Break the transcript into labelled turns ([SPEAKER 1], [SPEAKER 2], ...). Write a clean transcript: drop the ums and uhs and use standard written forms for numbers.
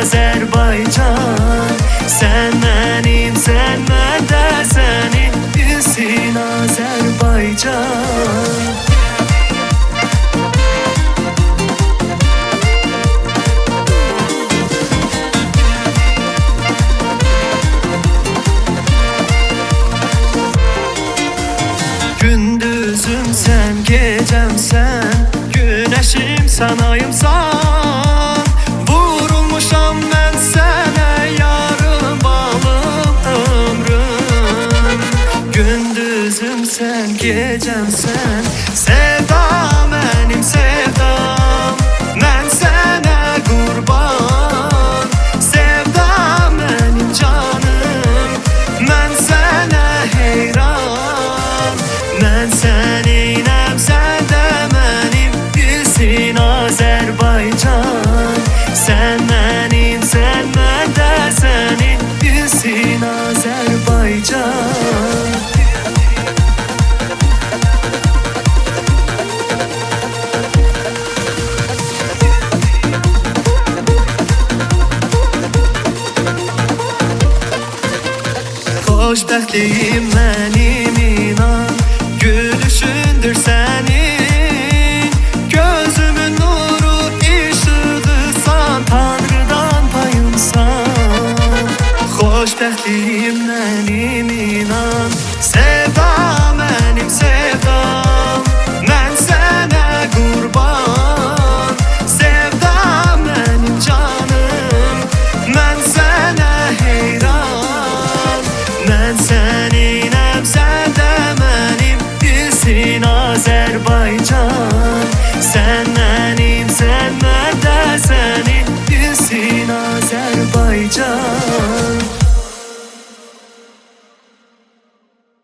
[SPEAKER 1] Azerbaycan. Sen benim, sen bende, senin bilsin Azerbaycan. Gündüzüm sen, gecem sen, güneşim sen, ayımsan. Vurulmuşam ben sene, yarım balım ömrüm. Gündüzüm sen, gecem sen, sevdam benim sevdam. Ben sana kurban, sevdam benim canım. Ben sana heyran, ben seninem, sen de benim bilsin Azerbaycan. Sen benim, sen bende, senin bilsin Azerbaycan. Xoşbəxtliyim mənim, inan, gülüşündür sənin. Gözümün nuru, işığısan, Tanrıdan payımsan. Xoşbəxtliyim mənim, inan, sevdam mənim sevdam. Mən sənə qurban, sevdam mənim canım. Mən sənə heyran, ben seninem, sen de benim bilsin Azerbaycan. Sen benim, sen bende, senin bilsin Azerbaycan.